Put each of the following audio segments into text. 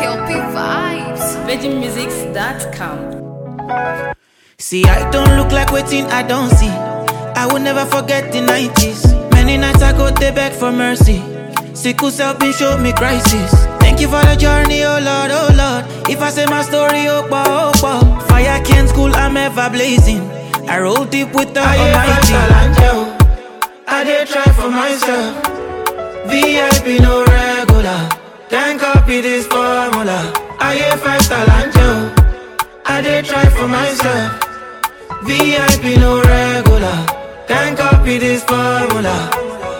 LP vibes. VeggieMusics.com. See, I don't look like waiting, I don't see. I will never forget the 90s. Many nights I go there beg for mercy. Sickle self been show me crisis. Thank you for the journey, oh Lord, oh Lord. If I say my story, oh boy. Fire can't school, I'm ever blazing. I roll deep with the Almighty. I did try for myself. VIP no regular. Can't copy this formula. I hear 5-star Angel. I did try for myself. VIP no regular. Can't copy this formula.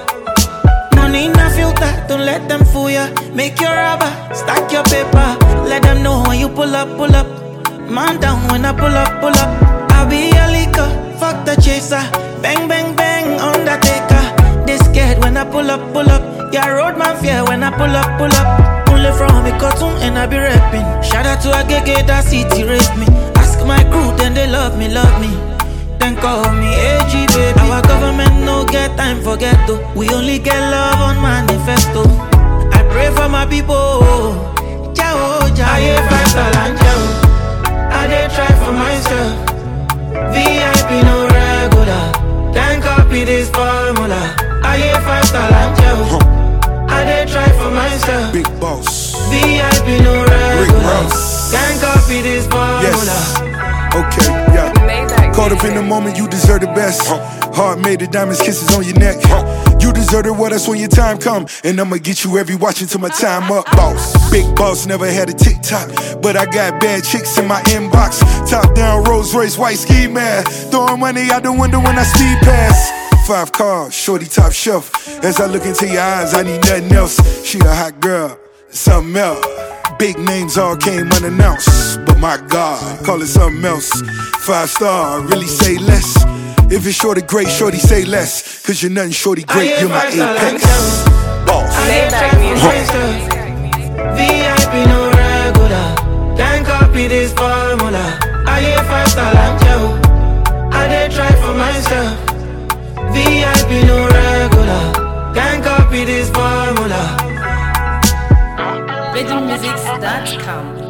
Money in a filter, don't let them fool ya. Make your rubber, stack your paper. Let them know when you pull up. Man down when I pull up. I'll be a leaker, fuck the chaser. Bang, bang, bang, Undertaker. They scared when I pull up. Yeah, road man fear when I pull up. Pull it from me cotton and I be rapping. Shout out to Agege, that city raised me. Ask my crew, then they love me. Then call me AG, baby. Our government no get time for ghetto. We only get love on manifesto. I pray for my people. Jao. I hear 5-star Angel. I did try for myself. VIP no regular. Can't copy this formula. I hear 5-star Angel. I did try for myself. Big boss. VIP no regular. Can't copy this formula. Yes. Okay, yeah. Caught up in the moment, you deserve the best. Heart made of diamonds, kisses on your neck. You deserve it, well, that's when your time come. And I'ma get you every watch until my time up, boss. Big boss, never had a TikTok, but I got bad chicks in my inbox. Top down, Rolls Royce, white ski mask. Throwing money out the window when I speed past. 5 cars, shorty top shelf. As I look into your eyes, I need nothing else. She a hot girl, something else. Big names all came unannounced, but my God, call it something else. 5-star, really say less. If it's shorty great, shorty say less. Cause you're nothing shorty great, you're my apex. Boss. VIP no regular. Can't copy this formula. I hear 5-star Angel. I did try for myself. VIP no regular. Can't copy this formula. VeggieMusics.com.